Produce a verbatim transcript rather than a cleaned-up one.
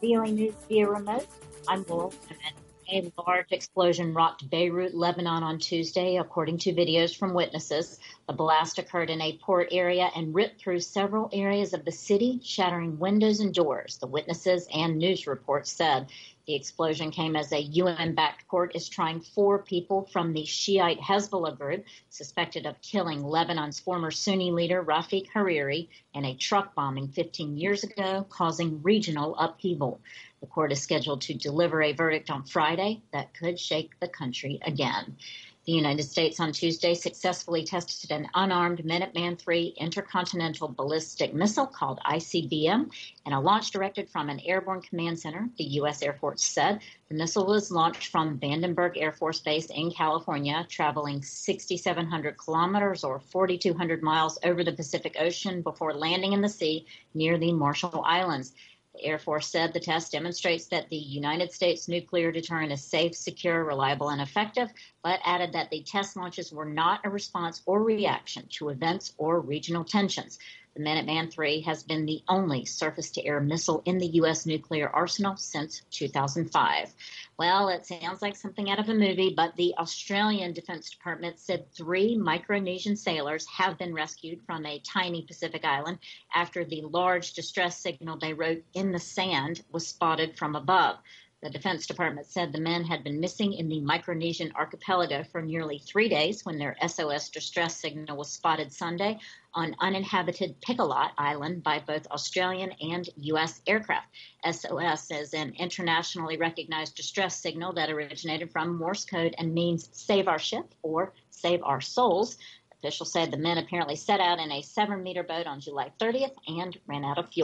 Daily News via remote. I'm Laurel Bennett. A large explosion rocked Beirut, Lebanon on Tuesday, according to videos from witnesses. The blast occurred in a port area and ripped through several areas of the city, shattering windows and doors, the witnesses and news reports said. The explosion came as a U N-backed court is trying four people from the Shiite Hezbollah group suspected of killing Lebanon's former Sunni leader Rafik Hariri in a truck bombing fifteen years ago, causing regional upheaval. The court is scheduled to deliver a verdict on Friday that could shake the country again. The United States on Tuesday successfully tested an unarmed Minuteman three intercontinental ballistic missile called I C B M in a launch directed from an airborne command center, the U S Air Force said. The missile was launched from Vandenberg Air Force Base in California, traveling six thousand seven hundred kilometers or four thousand two hundred miles over the Pacific Ocean before landing in the sea near the Marshall Islands. The Air Force said the test demonstrates that the United States nuclear deterrent is safe, secure, reliable, and effective, but added that the test launches were not a response or reaction to events or regional tensions. The Minuteman three has been the only surface-to-air missile in the U S nuclear arsenal since two thousand five. Well, it sounds like something out of a movie, but the Australian Defence Department said three Micronesian sailors have been rescued from a tiny Pacific island after the large distress signal they wrote in the sand was spotted from above. The Defense Department said the men had been missing in the Micronesian archipelago for nearly three days when their S O S distress signal was spotted Sunday on uninhabited Picolot Island by both Australian and U S aircraft. S O S is an internationally recognized distress signal that originated from Morse code and means save our ship or save our souls. Officials said the men apparently set out in a seven-meter boat on July thirtieth and ran out of fuel.